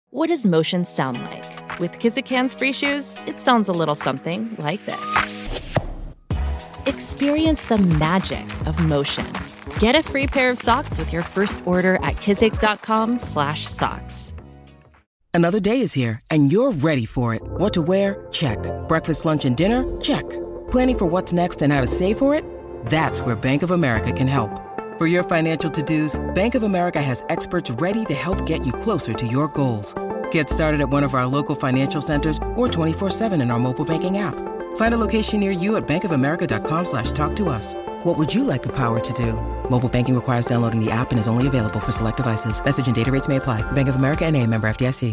What does motion sound like? With Kizikans free shoes, it sounds a little something like this. Experience the magic of motion. Get a free pair of socks with your first order at kizik.com/socks. Another day is here, and you're ready for it. What to wear? Check. Breakfast, lunch, and dinner? Check. Planning for what's next and how to save for it? That's where Bank of America can help. For your financial to-dos, Bank of America has experts ready to help get you closer to your goals. Get started at one of our local financial centers or 24/7 in our mobile banking app. Find a location near you at bankofamerica.com/talktous. What would you like the power to do? Mobile banking requires downloading the app and is only available for select devices. Message and data rates may apply. Bank of America N.A., member FDIC.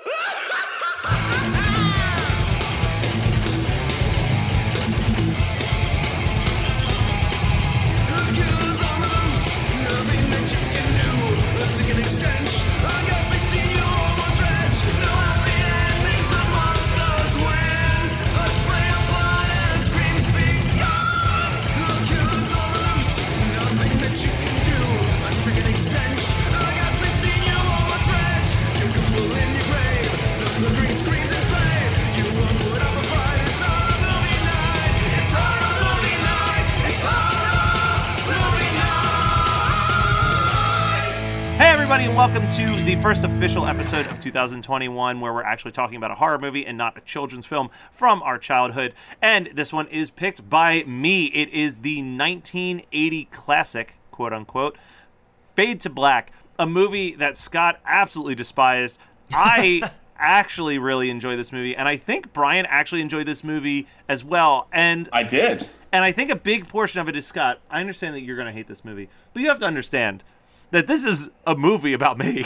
And welcome to the first official episode of 2021 where we're actually talking about a horror movie and not a children's film from our childhood. And this one is picked by me. It is the 1980 classic, quote unquote, Fade to Black, a movie that Scott absolutely despised. I actually really enjoy this movie, and I think Brian actually enjoyed this movie as well. And I did. And I think a big portion of it is, Scott, I understand that you're going to hate this movie, but you have to understand that this is a movie about me.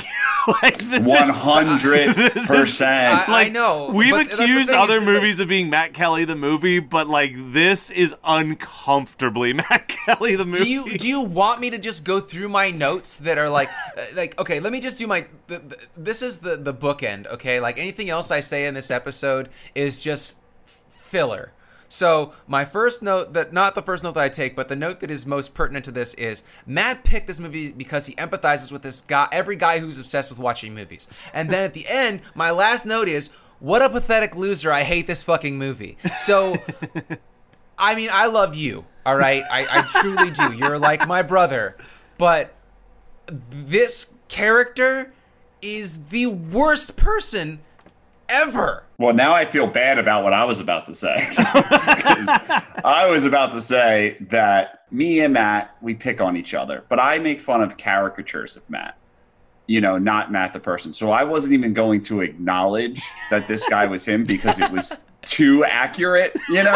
100%. Like, I know. We've accused other movies of being Matt Kelly the movie, but like this is uncomfortably Matt Kelly the movie. Do you want me to just go through my notes that are like okay, let me just do my this is the bookend, okay? Like anything else I say in this episode is just filler. So my first note, not the first note that I take, but the note that is most pertinent to this is Matt picked this movie because he empathizes with this guy, every guy who's obsessed with watching movies. And then at the end, my last note is, what a pathetic loser, I hate this fucking movie. So, I mean, I love you, all right? I truly do. You're like my brother. But this character is the worst person ever. Well, now I feel bad about what I was about to say. I was about to say that me and Matt, we pick on each other, but I make fun of caricatures of Matt, not Matt the person. So I wasn't even going to acknowledge that this guy was him because it was too accurate,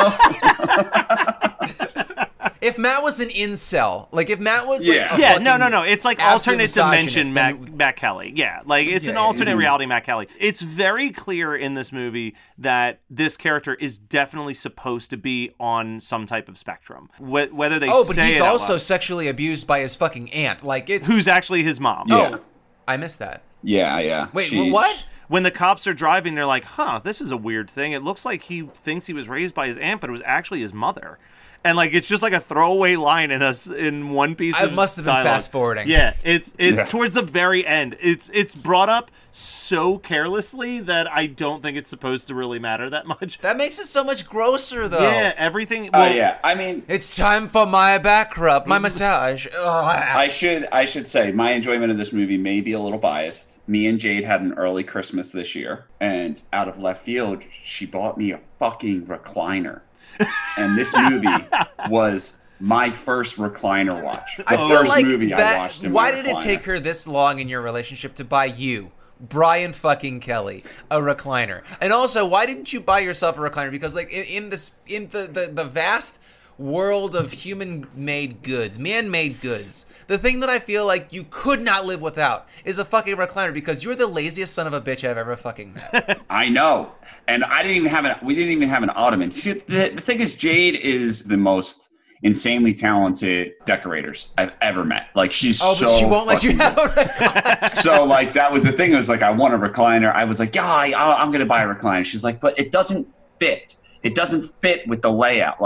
If Matt was an incel, like if Matt was no, it's like alternate dimension Matt Kelly. Yeah, like it's an alternate reality Matt Kelly. It's very clear in this movie that this character is definitely supposed to be on some type of spectrum. Whether they but he's also sexually abused by his fucking aunt. Like it's who's actually his mom. Yeah. Oh, I missed that. Yeah. Wait, what? When the cops are driving, they're like, this is a weird thing. It looks like he thinks he was raised by his aunt, but it was actually his mother. And like it's just like a throwaway line in one piece of I must have been dialogue. fast forwarding. Yeah, it's towards the very end. It's brought up so carelessly that I don't think it's supposed to really matter that much. That makes it so much grosser, though. Yeah, everything. I mean, it's time for my back rub, my massage. I should say my enjoyment of this movie may be a little biased. Me and Jade had an early Christmas this year, and out of left field, she bought me a fucking recliner. And this movie was my first recliner watch. The first movie I watched in my recliner. Why did it take her this long in your relationship to buy you, Brian fucking Kelly, a recliner? And also, why didn't you buy yourself a recliner? Because like in the vast world of human-made goods, man-made goods, the thing that I feel like you could not live without is a fucking recliner because you're the laziest son of a bitch I've ever fucking met. I know. And we didn't even have an ottoman. See, the thing is, Jade is the most insanely talented decorators I've ever met. Like she's but she won't let you have a recliner. So like that was the thing. It was like, I want a recliner. I was like, yeah, I'm going to buy a recliner. She's like, but it doesn't fit. It doesn't fit with the layout. Like,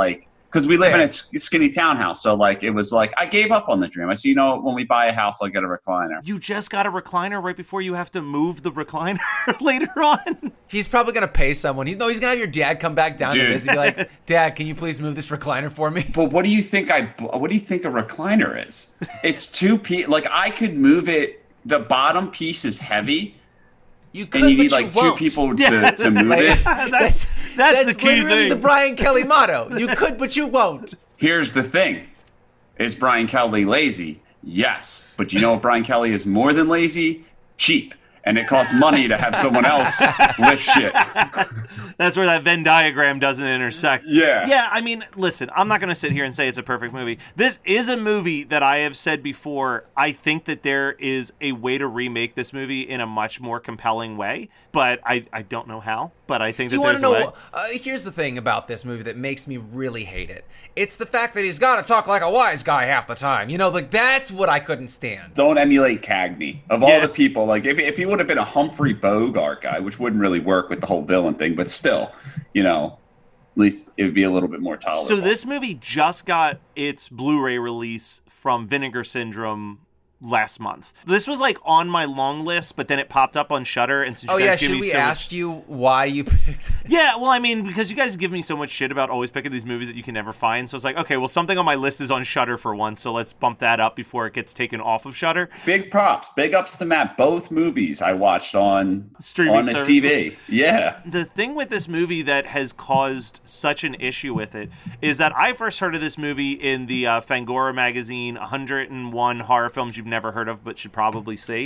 because we live in Fair. a skinny townhouse. So like, it was like, I gave up on the dream. I said, when we buy a house, I'll get a recliner. You just got a recliner right before you have to move the recliner later on. He's probably gonna pay someone. He's gonna have your dad come back down to Dude. visit and be like, Dad, can you please move this recliner for me? But what do you think a recliner is? It's like I could move it. The bottom piece is heavy. You could, And you but need like you two won't. people to move it. That's the key literally thing. the Brian Kelly motto. You could, but you won't. Here's the thing. Is Brian Kelly lazy? Yes. But you know what Brian Kelly is more than lazy? Cheap. And it costs money to have someone else lift shit. That's where that Venn diagram doesn't intersect. Yeah. Yeah, I mean, listen, I'm not going to sit here and say it's a perfect movie. This is a movie that I have said before. I think that there is a way to remake this movie in a much more compelling way, but I don't know how. But I think Do that you want there's to a way. know? Here's the thing about this movie that makes me really hate it. It's the fact that he's got to talk like a wise guy half the time. You know, like that's what I couldn't stand. Don't emulate Cagney. Of all Yeah. the people, like if he would have been a Humphrey Bogart guy, which wouldn't really work with the whole villain thing, but still, at least it would be a little bit more tolerable. So this movie just got its Blu-ray release from Vinegar Syndrome last month. This was like on my long list, but then it popped up on Shudder, and since Oh you yeah, guys give should me we so much ask you why you picked? Yeah, well, I mean, because you guys give me so much shit about always picking these movies that you can never find, so it's like, okay, well, something on my list is on Shudder for once, so let's bump that up before it gets taken off of Shudder. Big props, big ups to Matt. Both movies I watched on Streaming the services. TV. Yeah. The thing with this movie that has caused such an issue with it is that I first heard of this movie in the Fangoria magazine, 101 horror films you've never heard of but should probably see.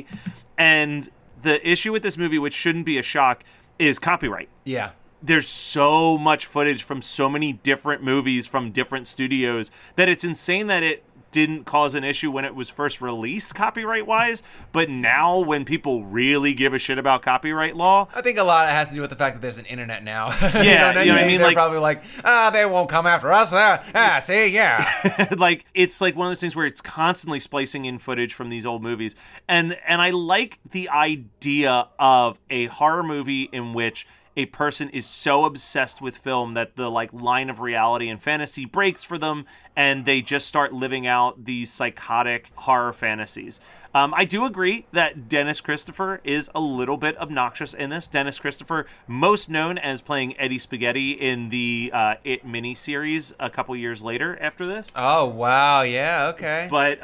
And the issue with this movie, which shouldn't be a shock, is copyright. Yeah. There's so much footage from so many different movies from different studios that it's insane that it didn't cause an issue when it was first released copyright-wise, but now when people really give a shit about copyright law... I think a lot of it has to do with the fact that there's an internet now. Yeah, you know what I mean? They're Like- probably like, they won't come after us. See, yeah. like it's like one of those things where it's constantly splicing in footage from these old movies, and I like the idea of a horror movie in which a person is so obsessed with film that the like line of reality and fantasy breaks for them, and they just start living out these psychotic horror fantasies. I do agree that Dennis Christopher is a little bit obnoxious in this. Dennis Christopher, most known as playing Eddie Spaghetti in the It miniseries a couple years later after this. Oh wow, yeah, okay. But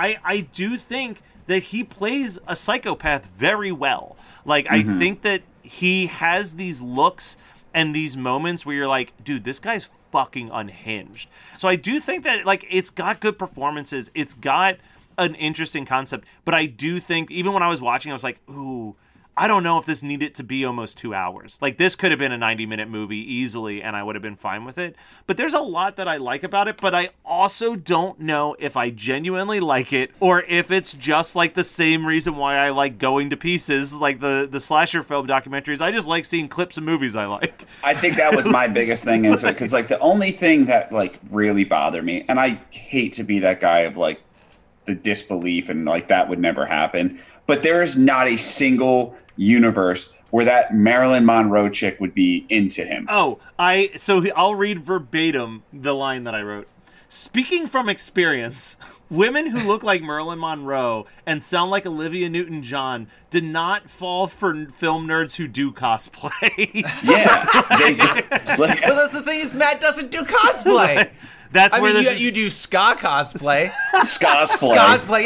I do think that he plays a psychopath very well. Like, I think that he has these looks and these moments where you're like, dude, this guy's fucking unhinged. So I do think that, like, it's got good performances. It's got an interesting concept. But I do think, even when I was watching, I was like, ooh, I don't know if this needed to be almost 2 hours. Like, this could have been a 90-minute movie easily, and I would have been fine with it. But there's a lot that I like about it, but I also don't know if I genuinely like it, or if it's just, like, the same reason why I like Going to Pieces, like the slasher film documentaries. I just like seeing clips of movies I like. I think that was my biggest thing into it, because like the only thing that like really bothered me, and I hate to be that guy of like the disbelief and like that would never happen, but there is not a single universe where that Marilyn Monroe chick would be into him. Oh, so I'll read verbatim the line that I wrote. Speaking from experience, women who look like Marilyn Monroe and sound like Olivia Newton-John did not fall for film nerds who do cosplay. Yeah. But that's the thing is, Matt doesn't do cosplay. That's I where mean, this you do ska cosplay. Cosplay. Cosplay,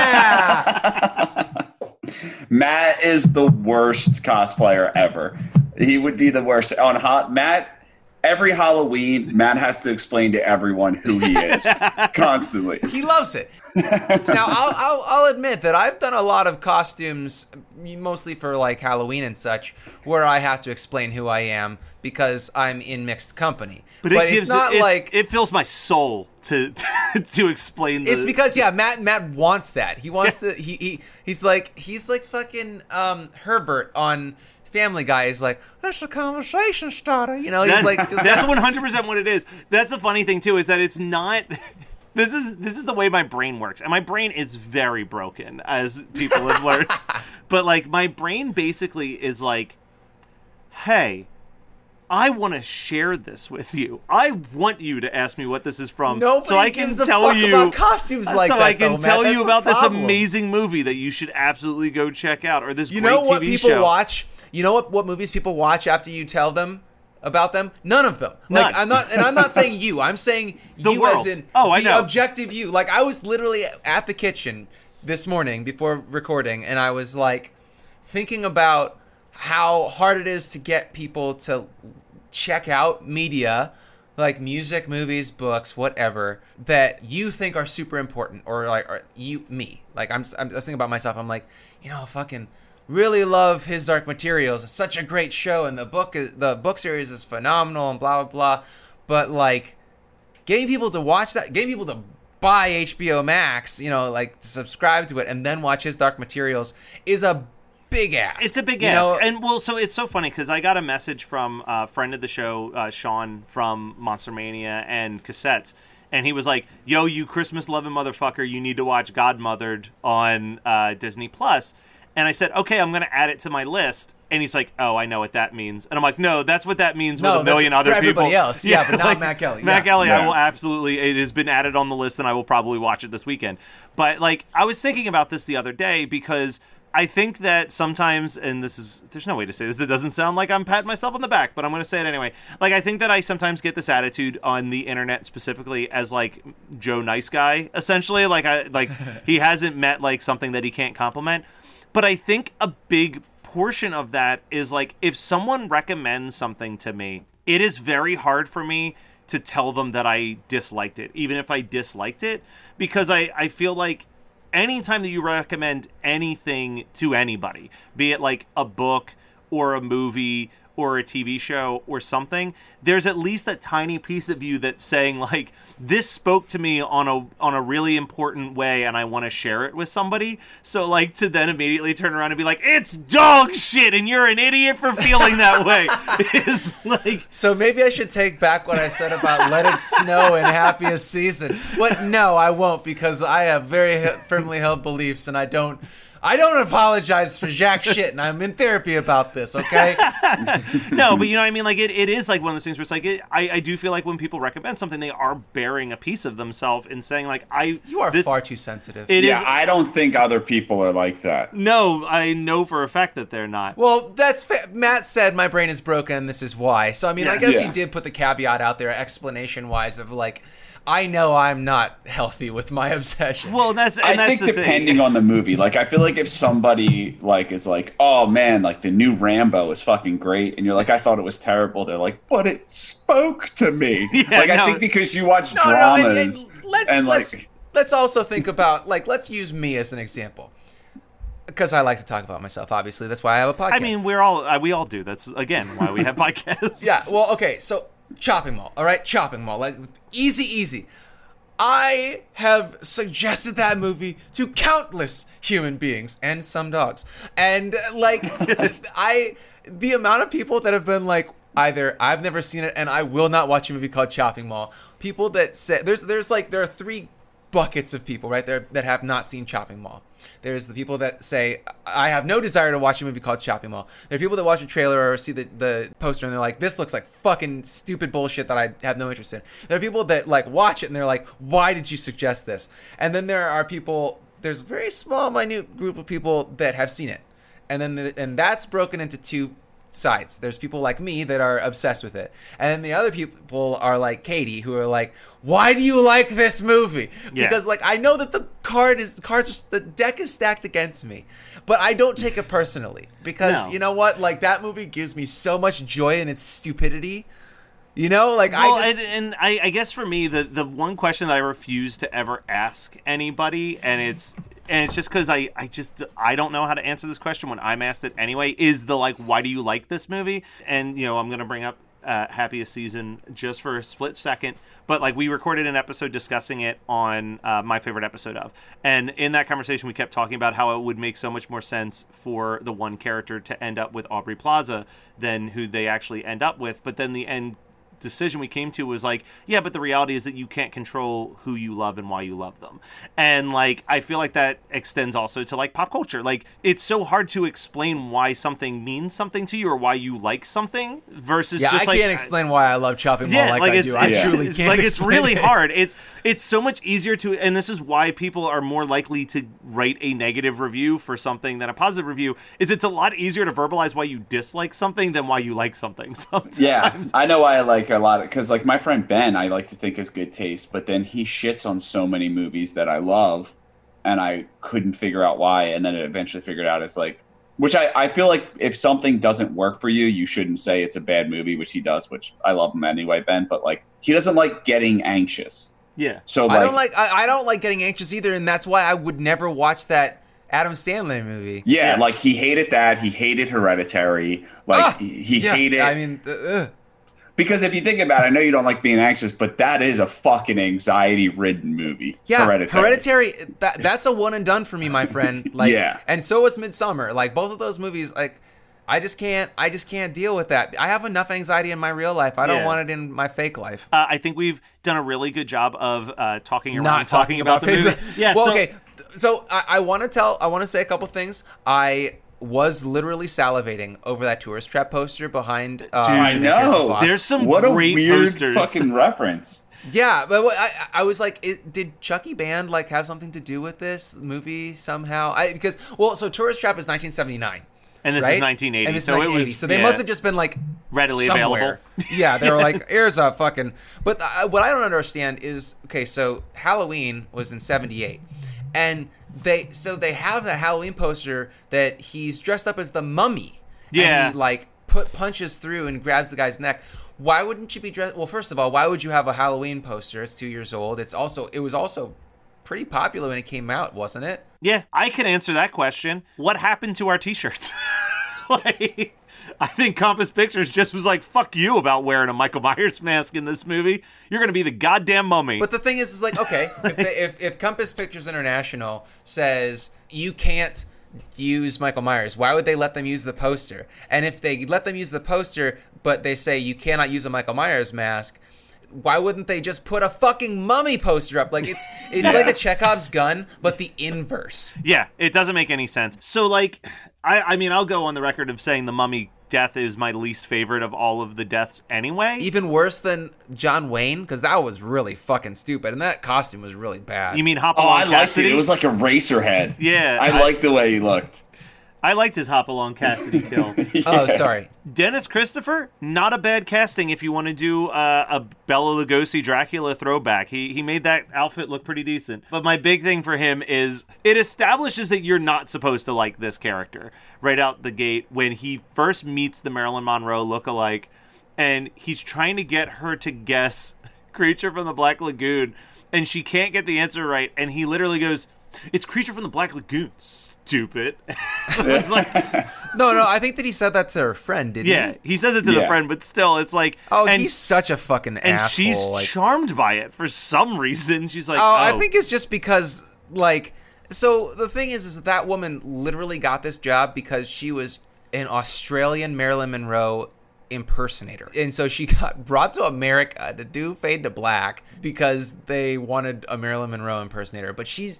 yeah. Matt is the worst cosplayer ever. He would be the worst. Matt, every Halloween, Matt has to explain to everyone who he is constantly. He loves it. Now, I'll admit that I've done a lot of costumes, mostly for like Halloween and such, where I have to explain who I am because I'm in mixed company. But it's not like it fills my soul to explain. It's because Matt wants that. He wants to. He's like fucking Herbert on Family Guy. Is like, that's a conversation starter. You know, he's that's, like that's 100% what it is. That's the funny thing too, is that it's not. This is the way my brain works, and my brain is very broken, as people have learned. But like, my brain basically is like, hey, I want to share this with you. I want you to ask me what this is from. Nobody so I can gives a tell fuck you about costumes like so that. I can though, tell Matt. you That's about the this problem. amazing movie that you should absolutely go check out, or this You great know what TV people show. watch? You know what movies people watch after you tell them about them? None of them. Like None. I'm not saying you. I'm saying The you world. as in I the know. objective you. Like I was literally at the kitchen this morning before recording, and I was like thinking about how hard it is to get people to check out media, like music, movies, books, whatever, that you think are super important, or me. Like I'm thinking about myself. I'm like, fucking really love His Dark Materials. It's such a great show, and the book series is phenomenal, and blah blah blah. But like, getting people to watch that, getting people to buy HBO Max, like to subscribe to it and then watch His Dark Materials is a big ass. It's a big ass. And so it's so funny because I got a message from a friend of the show, Sean from Monster Mania and Cassettes. And he was like, yo, you Christmas loving motherfucker, you need to watch Godmothered on Disney Plus. And I said, okay, I'm going to add it to my list. And he's like, oh, I know what that means. And I'm like, no, that's what that means with a million other for people. everybody else. Yeah, but not Matt Kelly. Matt Yeah. Kelly, Yeah. I will absolutely, it has been added on the list and I will probably watch it this weekend. But like, I was thinking about this the other day because I think that sometimes, and there's no way to say this, it doesn't sound like I'm patting myself on the back, but I'm going to say it anyway. Like, I think that I sometimes get this attitude on the internet specifically as like Joe Nice Guy, essentially. Like he hasn't met like something that he can't compliment. But I think a big portion of that is like, if someone recommends something to me, it is very hard for me to tell them that I disliked it, even if I disliked it, because I feel like anytime that you recommend anything to anybody, be it like a book or a movie or a TV show or something, there's at least a tiny piece of you that's saying like, this spoke to me on a really important way and I want to share it with somebody. So like, to then immediately turn around and be like, it's dog shit and you're an idiot for feeling that way is like... So maybe I should take back what I said about Let It Snow and Happiest Season. But no, I won't, because I have very firmly held beliefs and I don't apologize for jack shit, and I'm in therapy about this, okay? No, but you know what I mean? Like, it is like one of those things where it's like, I do feel like when people recommend something, they are bearing a piece of themselves and saying, like, You are far too sensitive. I don't think other people are like that. No, I know for a fact that they're not. Well, that's Matt said my brain is broken, this is why. So, I mean, I guess he did put the caveat out there, explanation-wise, of, like, I know I'm not healthy with my obsession. Well, that's think the depending thing. on the movie, like I feel like if somebody like is like, oh man, like the new Rambo is fucking great, and you're like, I thought it was terrible. They're like, but it spoke to me. I think because you watch dramas let's also think about, like, let's use me as an example. Because I like to talk about myself, obviously. That's why I have a podcast. I mean, we all do. That's, again, why we have podcasts. Yeah, well, okay, so Chopping Mall, all right? Chopping Mall, like, easy. I have suggested that movie to countless human beings and some dogs. And, like, the amount of people that have been like, either I've never seen it and I will not watch a movie called Chopping Mall. People that say, there are three buckets of people right there that have not seen Chopping Mall. There's the people that say, I have no desire to watch a movie called Chopping Mall. There are people that watch a trailer or see the poster and they're like, this looks like fucking stupid bullshit that I have no interest in. There are people that like watch it and they're like, why did you suggest this? And then there are people, there's a very small, minute group of people that have seen it. And then and that's broken into two sides. There's people like me that are obsessed with it, and then the other people are like Katie, who are like, why do you like this movie? Because like, I know that the deck is stacked against me, but I don't take it personally, because you know what, like, that movie gives me so much joy in its stupidity. You know, like, I guess for me, the one question that I refuse to ever ask anybody, and it's just because I don't know how to answer this question when I'm asked it anyway, is the, like, why do you like this movie? And, you know, I'm going to bring up Happiest Season just for a split second, but, like, we recorded an episode discussing it on my favorite episode of, and in that conversation we kept talking about how it would make so much more sense for the one character to end up with Aubrey Plaza than who they actually end up with, but then the end decision we came to was like, yeah, but the reality is that you can't control who you love and why you love them. And like, I feel like that extends also to like pop culture. Like, it's so hard to explain why something means something to you or why you like something versus just I can't explain why I love chopping mall like I do. I truly can't. Like, it's really it. hard. It's so much easier to, and this is why people are more likely to write a negative review for something than a positive review, is it's a lot easier to verbalize why you dislike something than why you like something sometimes. Yeah, I know why I like a lot of, because like my friend Ben, I like to think is good taste, but then he shits on so many movies that I love, and I couldn't figure out why, and then it eventually figured out it's like, which I feel like if something doesn't work for you, you shouldn't say it's a bad movie, which he does, which I love him anyway, Ben, but like, he doesn't like getting anxious. Yeah. So like, I don't like getting anxious either, and that's why I would never watch that Adam Sandler movie. Yeah, like he hated that. He hated Hereditary. Like he hated. I mean, because if you think about it, I know you don't like being anxious, but that is a fucking anxiety-ridden movie. Yeah, Hereditary. That's a one and done for me, my friend. Like, yeah. And so was Midsummer. Like, both of those movies, like, I just can't deal with that. I have enough anxiety in my real life. I don't want it in my fake life. I think we've done a really good job of talking about the movie. Yeah. Well, okay. So I want to say a couple things. I was literally salivating over that Tourist Trap poster behind. Dude, I know. There's some what great a weird posters. Fucking reference. Yeah, but I was like, did Chucky Band like have something to do with this movie somehow? So Tourist Trap is 1979. And this right? is 1980. And it's so 1980. it was. So they must have just been like readily somewhere. available. Yeah, they were like, here's a fucking. But what I don't understand is, okay, so Halloween was in 78, and they have that Halloween poster that he's dressed up as the Mummy. Yeah. And he like punches through and grabs the guy's neck. Why wouldn't you be dressed? Well, first of all, why would you have a Halloween poster? It's 2 years old. It was also pretty popular when it came out, wasn't it? Yeah, I can answer that question. What happened to our t-shirts? Like, I think Compass Pictures just was like, fuck you about wearing a Michael Myers mask in this movie. You're going to be the goddamn Mummy. But the thing is like, okay, if Compass Pictures International says you can't use Michael Myers, why would they let them use the poster? And if they let them use the poster, but they say you cannot use a Michael Myers mask, why wouldn't they just put a fucking Mummy poster up? Like, it's like a Chekhov's gun, but the inverse. Yeah, it doesn't make any sense. So, like, I mean, I'll go on the record of saying the Mummy death is my least favorite of all of the deaths anyway. Even worse than John Wayne, because that was really fucking stupid, and that costume was really bad. You mean Hopalong Cassidy? I liked it. It was like a racer head. Yeah. I liked the way he looked. I liked his Hopalong Cassidy kill. Yeah. Oh, sorry. Dennis Christopher, not a bad casting if you want to do a Bela Lugosi Dracula throwback. He made that outfit look pretty decent. But my big thing for him is it establishes that you're not supposed to like this character right out the gate when he first meets the Marilyn Monroe lookalike, and he's trying to get her to guess Creature from the Black Lagoon, and she can't get the answer right, and he literally goes, "It's Creature from the Black Lagoon, stupid." It's like, no, I think that he said that to her friend, didn't he? yeah, he says it to the friend, but still, it's like, oh, and he's such a fucking and asshole. she's like, charmed by it for some reason. She's like, I think it's just because, like, so the thing is that woman literally got this job because she was an Australian Marilyn Monroe impersonator, and so she got brought to America to do Fade to Black because they wanted a Marilyn Monroe impersonator, but is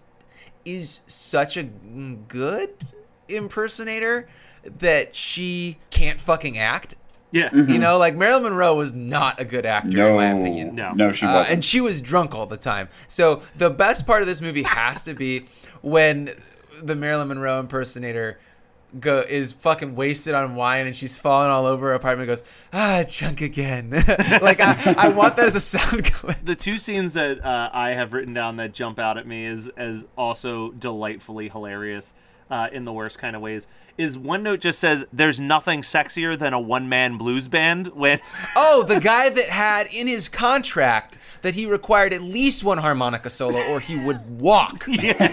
such a good impersonator that she can't fucking act. yeah, You know, like Marilyn Monroe was not a good actor in my opinion. No, she wasn't. And she was drunk all the time. So the best part of this movie has to be when the Marilyn Monroe impersonator is fucking wasted on wine and she's falling all over her apartment and goes, drunk again. Like, I want that as a sound clip. The two scenes that I have written down that jump out at me as also delightfully hilarious in the worst kind of ways is one note just says, "There's nothing sexier than a one-man blues band." When the guy that had in his contract that he required at least one harmonica solo or he would walk.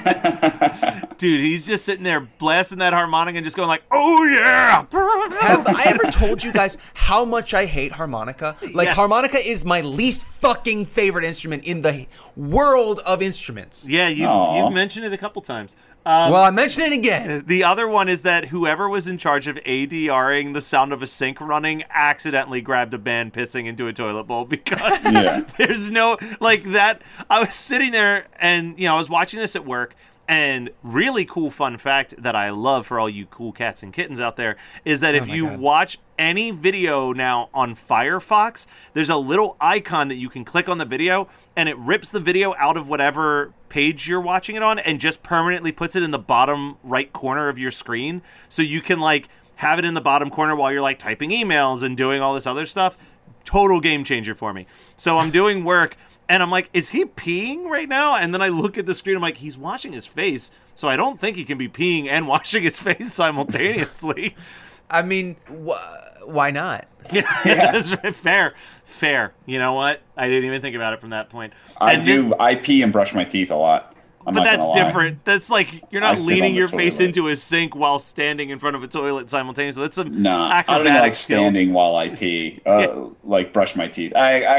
Dude, he's just sitting there blasting that harmonica and just going like, "Oh yeah!" Have I ever told you guys how much I hate harmonica? Like, Yes. harmonica is my least fucking favorite instrument in the world of instruments. Yeah, you've mentioned it a couple times. Well, I mentioned it again. The other one is that whoever was in charge of ADRing the sound of a sink running accidentally grabbed a man pissing into a toilet bowl because there's no, like that. I was sitting there and, I was watching this at work. And really cool fun fact that I love for all you cool cats and kittens out there is that if you watch any video now on Firefox, there's a little icon that you can click on the video and it rips the video out of whatever page you're watching it on and just permanently puts it in the bottom right corner of your screen. So you can like have it in the bottom corner while you're like typing emails and doing all this other stuff. Total game changer for me. So I'm doing work. And I'm like, is he peeing right now? And then I look at the screen, I'm like, he's washing his face. So I don't think he can be peeing and washing his face simultaneously. I mean, why not? Yeah. Fair. You know what? I didn't even think about it from that point. I pee and brush my teeth a lot. But that's different. That's like you're not leaning your face into a sink while standing in front of a toilet simultaneously. That's some I don't even like standing while I pee. Like brush my teeth.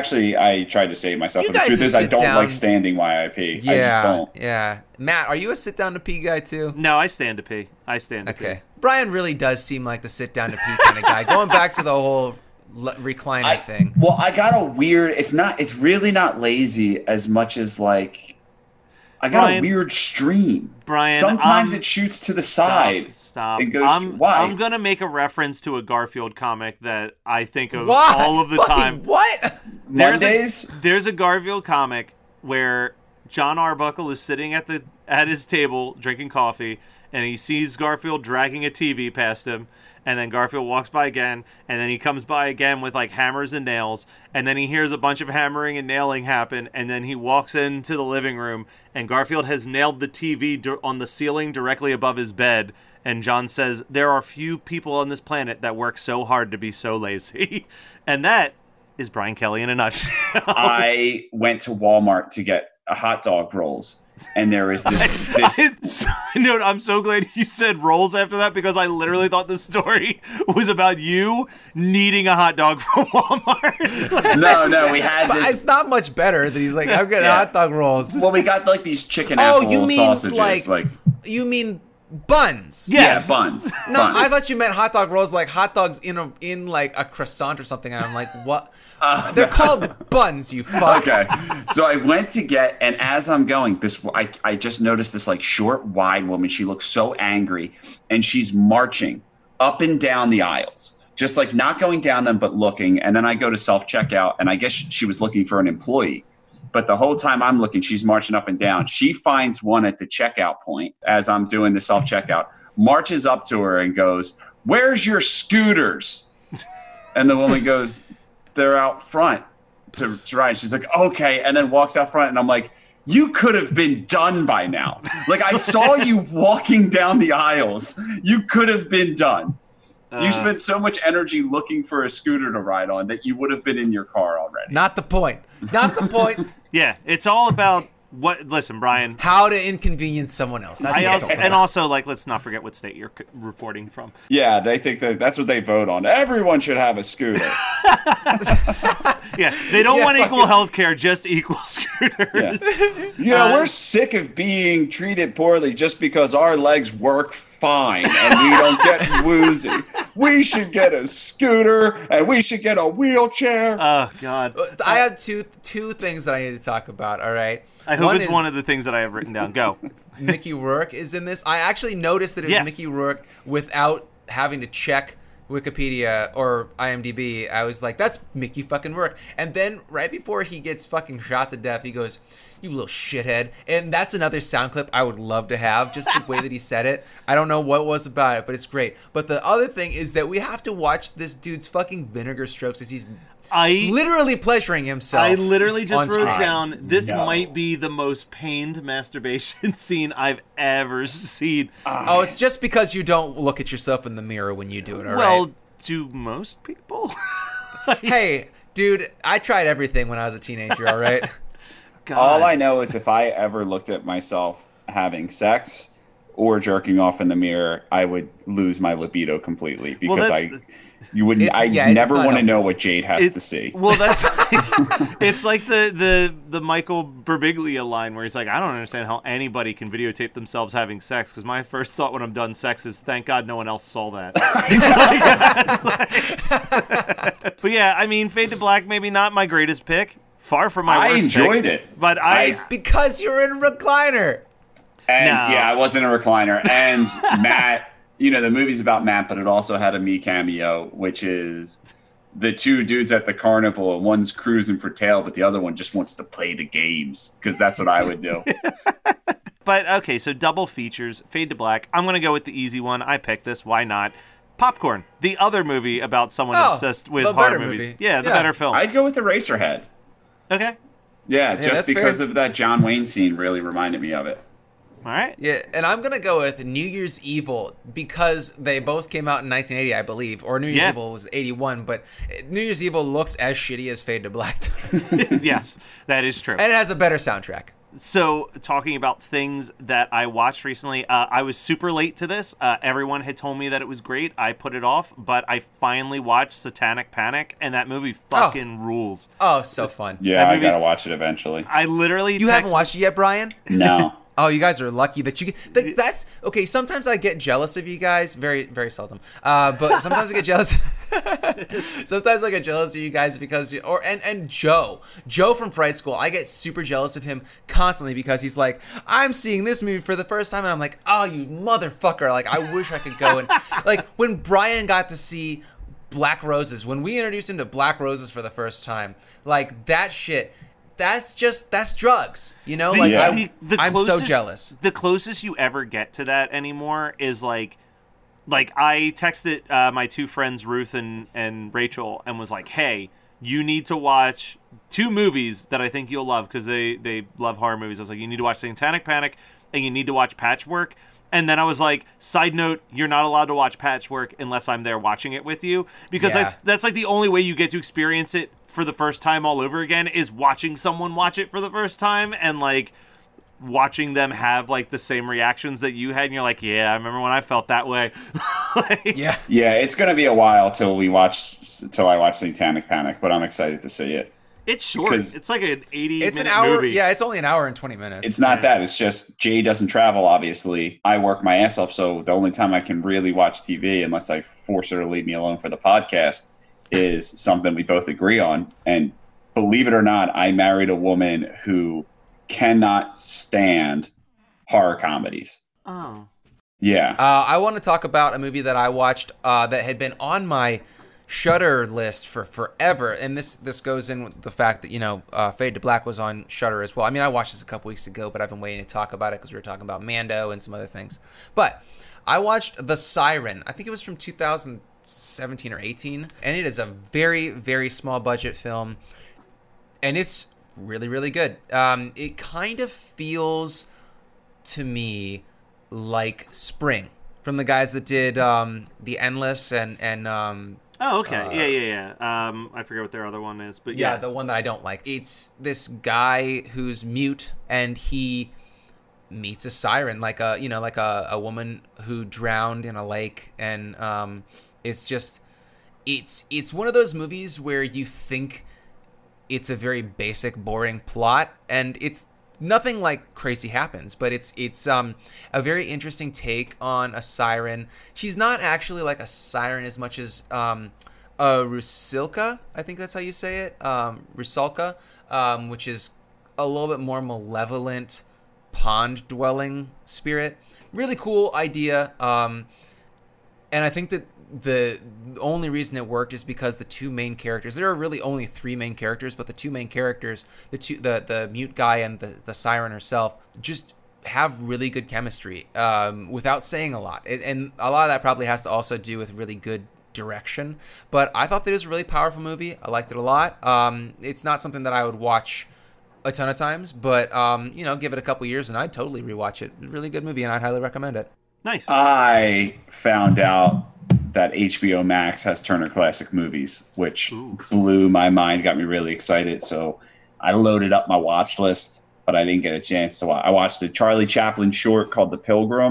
I tried to save myself. But the truth is, I don't like standing while I pee. Yeah, I just don't. Yeah. Matt, are you a sit down to pee guy too? No, I stand to pee. Okay. Brian really does seem like the sit down to pee kind of guy. Going back to the whole recliner thing. Well, I got a weird. It's really not lazy as much as like. I got a weird stream. Brian, sometimes it shoots to the side. Stop. It goes, why? I'm going to make a reference to a Garfield comic that I think of all of the time. What? There's a Garfield comic where John Arbuckle is sitting at his table drinking coffee, and he sees Garfield dragging a TV past him. And then Garfield walks by again, and then he comes by again with like hammers and nails, and then he hears a bunch of hammering and nailing happen, and then he walks into the living room, and Garfield has nailed the TV on the ceiling directly above his bed, and John says, there are few people on this planet that work so hard to be so lazy. And that is Brian Kelly in a nutshell. I went to Walmart to get hot dog rolls. And there is this. I'm so glad you said rolls after that because I literally thought the story was about you needing a hot dog from Walmart. No, we had this. It's not much better that he's like, I'm getting hot dog rolls. Well, we got like these chicken apple sausages. You mean buns? Yes. Yeah, buns. No, buns. I thought you meant hot dog rolls, like hot dogs in like a croissant or something. And I'm like, what? They're called buns, you fuck. Okay. So I went to get, and as I'm going, I just noticed this like short, wide woman. She looks so angry, and she's marching up and down the aisles, just like not going down them, but looking. And then I go to self-checkout, and I guess she was looking for an employee. But the whole time I'm looking, she's marching up and down. She finds one at the checkout point as I'm doing the self-checkout, marches up to her and goes, "Where's your scooters?" And the woman goes, "They're out front to ride." She's like, "Okay," and then walks out front, and I'm like, "You could have been done by now. Like I saw you walking down the aisles. You could have been done. You spent so much energy looking for a scooter to ride on that you would have been in your car already." Not the point. Yeah, it's all about listen, Brian. How to inconvenience someone else. Also, like, let's not forget what state you're reporting from. Yeah, they think that's what they vote on. Everyone should have a scooter. Yeah, they don't want equal health care, just equal scooters. Yeah. We're sick of being treated poorly just because our legs work fine and we don't get woozy. We should get a scooter and we should get a wheelchair. Oh, God. I have two things that I need to talk about, all right? I hope it's one of the things that I have written down. Go. Mickey Rourke is in this. I actually noticed that it was Mickey Rourke without having to check Wikipedia or IMDb. I was like, that's Mickey fucking Rourke. And then right before he gets fucking shot to death, he goes, "You little shithead." And that's another sound clip I would love to have, just the way that he said it. I don't know what it was about it, but it's great. But the other thing is that we have to watch this dude's fucking vinegar strokes as he's literally pleasuring himself. I literally just wrote down, this might be the most pained masturbation scene I've ever seen. It's just because you don't look at yourself in the mirror when you do it, all right? Well, do most people? Hey, dude, I tried everything when I was a teenager, all right? God. All I know is if I ever looked at myself having sex, or jerking off in the mirror, I would lose my libido completely because Well, I never want to know what Jade has to see. Well, that's it's like the Michael Birbiglia line where he's like, I don't understand how anybody can videotape themselves having sex, because my first thought when I'm done sex is, thank God no one else saw that. But yeah, I mean, Fade to Black, maybe not my greatest pick. Far from my worst pick. I enjoyed it. But because you're in a recliner. And yeah, I was in a recliner. And Matt, the movie's about Matt, but it also had a me cameo, which is the two dudes at the carnival, and one's cruising for tail, but the other one just wants to play the games, because that's what I would do. But okay, so double features, Fade to Black. I'm going to go with the easy one. I picked this. Why not? Popcorn, the other movie about someone obsessed with horror movies. Movie. Yeah, the better film. I'd go with Eraserhead. Okay. Yeah, just because of that John Wayne scene really reminded me of it. All right. Yeah, and I'm going to go with New Year's Evil because they both came out in 1980, I believe. Or New Year's Evil was 81, but New Year's Evil looks as shitty as Fade to Black does. Yes, that is true. And it has a better soundtrack. So, talking about things that I watched recently, I was super late to this. Everyone had told me that it was great. I put it off, but I finally watched Satanic Panic, and that movie fucking rules. Oh, so fun. Yeah, I gotta watch it eventually. I literally You haven't watched it yet, Brian? No. Oh, you guys are lucky that you that's okay. Sometimes I get jealous of you guys, very, very seldom. But sometimes I get jealous. Sometimes I get jealous of you guys because and Joe from Fright School. I get super jealous of him constantly because he's like, I'm seeing this movie for the first time, and I'm like, oh, you motherfucker! Like, I wish I could go and like when Brian got to see Black Roses, when we introduced him to Black Roses for the first time, like that shit. That's drugs, I'm so jealous. The closest you ever get to that anymore is like I texted my two friends Ruth and Rachel and was like, hey, you need to watch two movies that I think you'll love because they love horror movies. I was like, you need to watch Satanic Panic and you need to watch Patchwork. And then I was like, side note, you're not allowed to watch Patchwork unless I'm there watching it with you. Because that's like the only way you get to experience it for the first time all over again is watching someone watch it for the first time and like watching them have like the same reactions that you had. And you're like, yeah, I remember when I felt that way. Yeah, it's going to be a while till I watch Satanic Panic, but I'm excited to see it. It's short. It's like an 80-minute movie. Yeah, it's only an hour and 20 minutes. It's not that. It's just Jay doesn't travel, obviously. I work my ass off, so the only time I can really watch TV, unless I force her to leave me alone for the podcast, is something we both agree on. And believe it or not, I married a woman who cannot stand horror comedies. Oh. Yeah. I want to talk about a movie that I watched that had been on my Shudder list for forever, and this goes in with the fact that Fade to Black was on Shudder as well. I mean, I watched this a couple weeks ago, but I've been waiting to talk about it because we were talking about Mando and some other things. But I watched The Siren. I think it was from 2017 or 18, and it is a very, very small budget film, and it's really, really good. It kind of feels to me like Spring from the guys that did The Endless and Oh, okay. Yeah. I forget what their other one is, but yeah. The one that I don't like. It's this guy who's mute, and he meets a siren, like a woman who drowned in a lake, and it's one of those movies where you think it's a very basic, boring plot, and it's nothing like crazy happens, but it's a very interesting take on a siren. She's not actually like a siren as much as a Rusalka, I think that's how you say it, Rusalka, which is a little bit more malevolent pond-dwelling spirit. Really cool idea, and I think that the only reason it worked is because the two main characters, there are really only three main characters, but the two main characters, the mute guy and the siren herself, just have really good chemistry without saying a lot. And a lot of that probably has to also do with really good direction. But I thought that it was a really powerful movie. I liked it a lot. It's not something that I would watch a ton of times, but give it a couple years and I'd totally rewatch it. Really good movie, and I'd highly recommend it. Nice. I found out that HBO Max has Turner Classic Movies, which blew my mind, got me really excited. So I loaded up my watch list, but I didn't get a chance to watch. I watched a Charlie Chaplin short called The Pilgrim,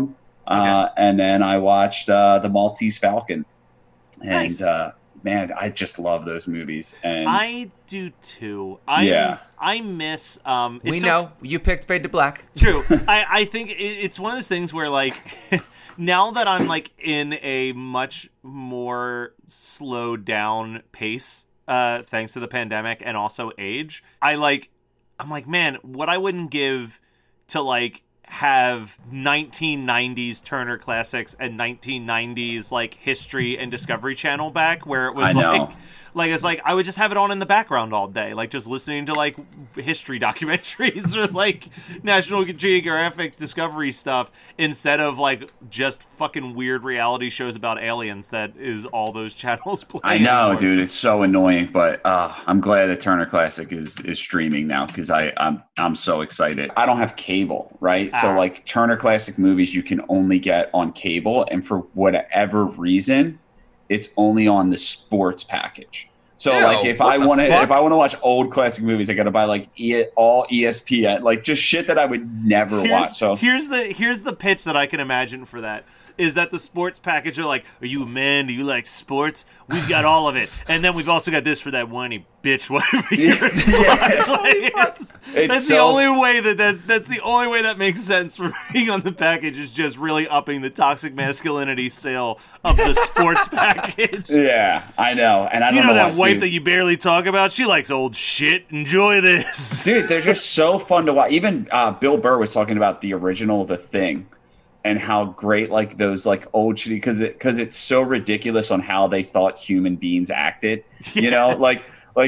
And then I watched The Maltese Falcon. And Nice. man, I just love those movies. And I do too. I miss. We know you picked Fade to Black. True. I think it's one of those things where, like, now that I'm, like, in a much more slowed down pace, thanks to the pandemic and also age, I'm like, man, what I wouldn't give to, like, have 1990s Turner Classics and 1990s, like, History and Discovery Channel back, where it was, I know. it's like I would just have it on in the background all day, like just listening to like history documentaries or like National Geographic Discovery stuff instead of like just fucking weird reality shows about aliens that is all those channels play. I know, anymore. dude. It's so annoying, but I'm glad that Turner Classic is streaming now because I'm so excited. I don't have cable, right? So like Turner Classic Movies you can only get on cable, and for whatever reason, it's only on the sports package. So Ew, like if what I the want to fuck? watch old classic movies, I got to buy like all ESPN, like just shit that I would never watch. So here's the pitch that I can imagine for that. Is that the sports package are like, are you a man? Do you like sports? We've got all of it. And then we've also got this for that whiny bitch whatever you're that's the only way that's the only way that makes sense for being on the package is just really upping the toxic masculinity sale of the sports package. Yeah, I know. And I don't You know that why, wife dude. that you barely talk about? She likes old shit. Enjoy this. Dude, they're just so fun to watch. Even Bill Burr was talking about the original The Thing and how great like those like old shitty because it's so ridiculous on how they thought human beings acted. You know, like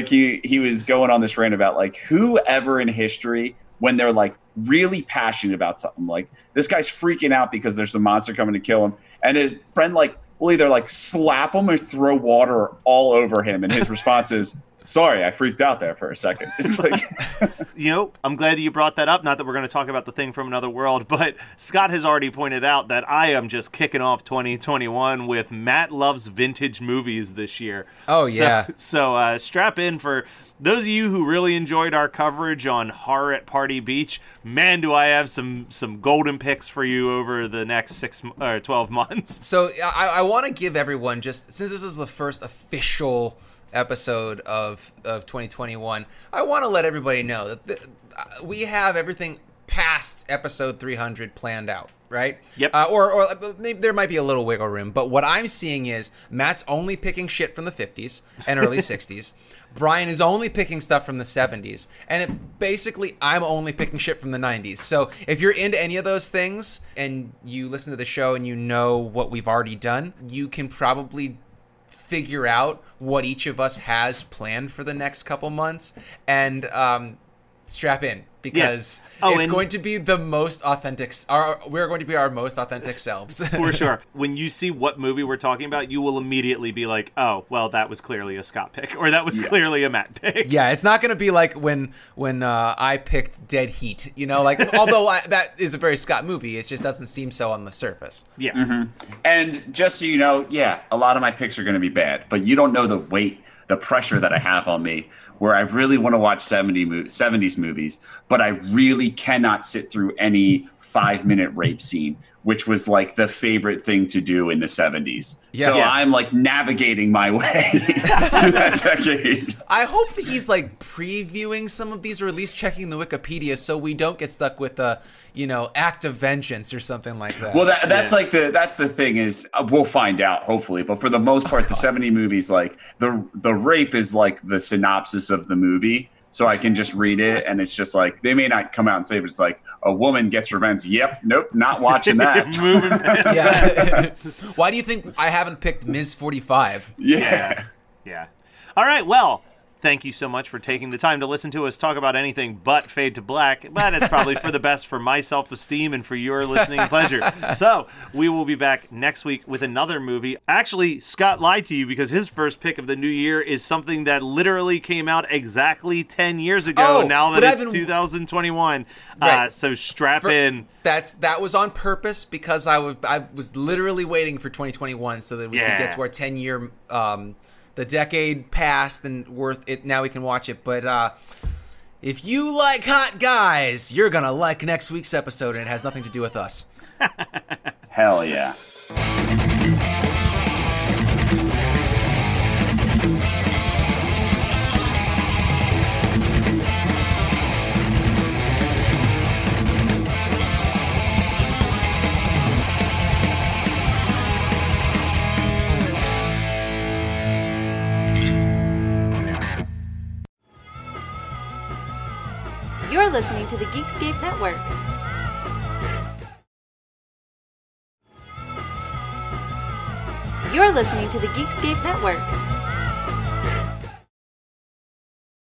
he was going on this rant about like whoever in history when they're like really passionate about something, like this guy's freaking out because there's a monster coming to kill him, and his friend like will either like slap him or throw water all over him, and his response is, sorry, I freaked out there for a second. It's like, You know, I'm glad that you brought that up. Not that we're going to talk about The Thing from Another World, but Scott has already pointed out that I am just kicking off 2021 with Matt Loves Vintage Movies this year. Oh, yeah. So strap in for those of you who really enjoyed our coverage on Horror at Party Beach. Man, do I have some golden picks for you over the next 12 months. So I want to give everyone, just since this is the first official episode of 2021, I want to let everybody know that we have everything past episode 300 planned out, right? Yep. Or maybe there might be a little wiggle room, but what I'm seeing is Matt's only picking shit from the 50s and early 60s. Brian is only picking stuff from the 70s, and basically I'm only picking shit from the 90s. So if you're into any of those things and you listen to the show and you know what we've already done, you can probably figure out what each of us has planned for the next couple months, and strap in, because it's going to be the most authentic. We're going to be our most authentic selves. For sure. When you see what movie we're talking about, you will immediately be like, oh, well, that was clearly a Scott pick, or that was clearly a Matt pick. Yeah, it's not going to be like when I picked Dead Heat, you know, like, although that is a very Scott movie, it just doesn't seem so on the surface. Yeah. Mm-hmm. And just so you know, yeah, a lot of my picks are going to be bad, but you don't know the weight, the pressure that I have on me, where I really want to watch 70s movies, but I really cannot sit through any 5-minute rape scene, which was like the favorite thing to do in the 70s. Yeah. So Yeah. I'm like navigating my way through that decade. I hope that he's like previewing some of these, or at least checking the Wikipedia, so we don't get stuck with Act of Vengeance or something like that. Well, that's like that's the thing is we'll find out hopefully, but for the most part, the 70 movies, like the rape is like the synopsis of the movie, so I can just read it, and it's just like they may not come out and say, but it's like a woman gets revenge. Yep, nope, not watching that. Moving past Yeah. Why do you think I haven't picked Ms. 45? Yeah. Yeah. All right. Well, thank you so much for taking the time to listen to us talk about anything but Fade to Black. But it's probably for the best for my self-esteem and for your listening pleasure. So we will be back next week with another movie. Actually, Scott lied to you because his first pick of the new year is something that literally came out exactly 10 years ago. Oh, now that but it's 2021. Right. So strap in. That was on purpose, because I was literally waiting for 2021 so that we could get to our 10-year. The decade passed and worth it. Now we can watch it. But if you like hot guys, you're gonna like next week's episode, and it has nothing to do with us. Hell yeah. You're listening to the Geekscape Network. You're listening to the Geekscape Network.